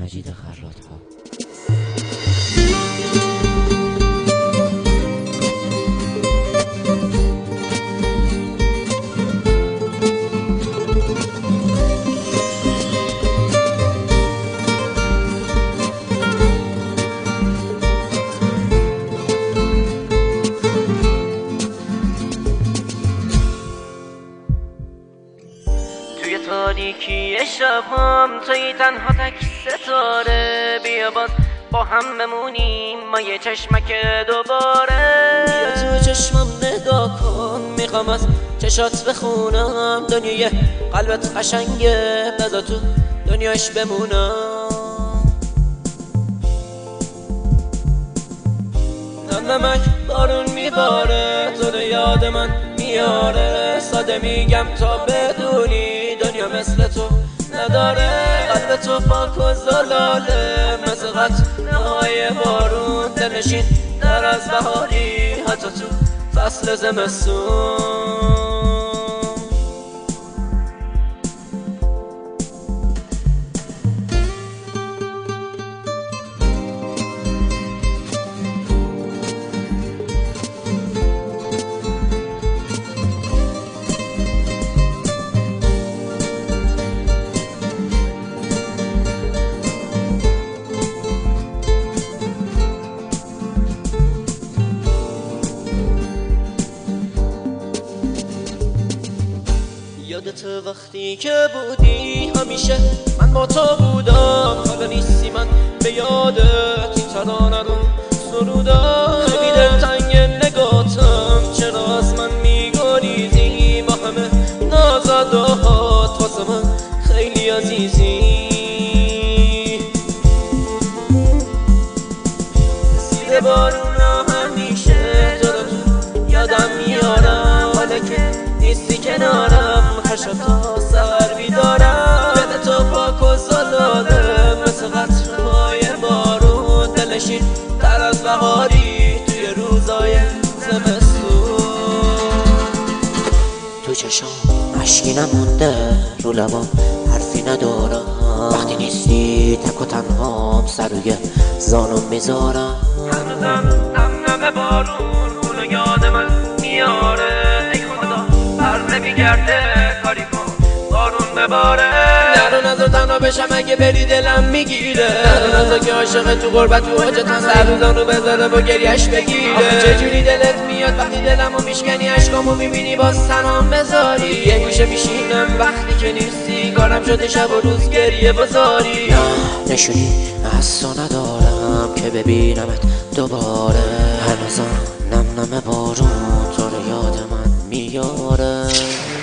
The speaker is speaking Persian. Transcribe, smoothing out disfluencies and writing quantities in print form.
مجید خراط‌ها. توی تاریکی شبام توی تنها تک ستاره، بیا باز با هم بمونیم ما یه چشمک دوباره. بیا تو چشمم نگاه کن، میخوام از چشات بخونم دنیای قلبت قشنگه، بذار تو دنیاش بمونم. نمک بارون میباره، تو رو یاد من میاره، ساده میگم تا بدونی دنیا مثل تو نداره. قلب تو پاک و زلاله مثل قطره‌های بارون، دلنشین در از بهاری حتی تو فصل زمستون. یادت وقتی که بودی همیشه من با تو بودم، حالا نیستی من به یادت این ترانه رو سرودم. خیلی دلتنگ نگاتم، چرا از من میگریزی؟ با همه نازدهات واسه من خیلی عزیزی. زیر بارونا همیشه تو رو تو یادم میارم، حالا که نیستی کنارم هر شب تا سحر بیدارم. بده تو پاک و زلاله مثل قطره‌های بارون، دلنشین تر از بهاری توی روزای زمستون. تو چشام اشکی نمونده، رو لبام حرفی ندارم، وقتی نیستی تک و تنهام سر روی زانم میذارم. هنوزم نم بارون اونو یاد من میاره، ای خدا بر نمیگرده کاری کن بارون بباره. نرو نظر تنها بشم اگه بری دلم میگیره، نرو نظر که عاشق تو غربت تو حاجتم سر روزانو بذاره و گریش بگیره. آخه چجوری دلت میاد وقتی دلمو میشکنی، عشقامو میبینی باز تنهام بذاری. یه گوشه میشینم وقتی که نیستی، کارم شده شب و روز گریه بذاری. نشونی از تو ندارم که ببینمت دوباره، هنوزم نم بارون تو رو یاد من میاره.